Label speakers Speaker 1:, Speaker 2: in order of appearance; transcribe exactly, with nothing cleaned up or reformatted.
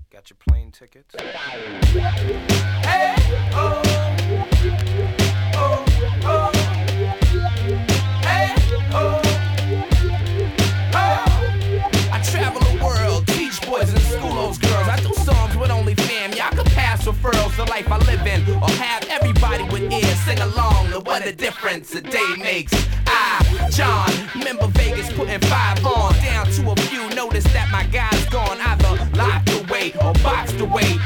Speaker 1: Got your plane tickets? Hey, oh, oh, oh. Hey, oh, oh. I travel the world, teach boys and school those girls. I do songs with only fam. Y'all can pass referrals the life I live in, or have everybody with ears sing along to what a difference a day makes. I, John, remember Vegas putting five on. Down to a few, notice that my guy's gone, either locked away or boxed away.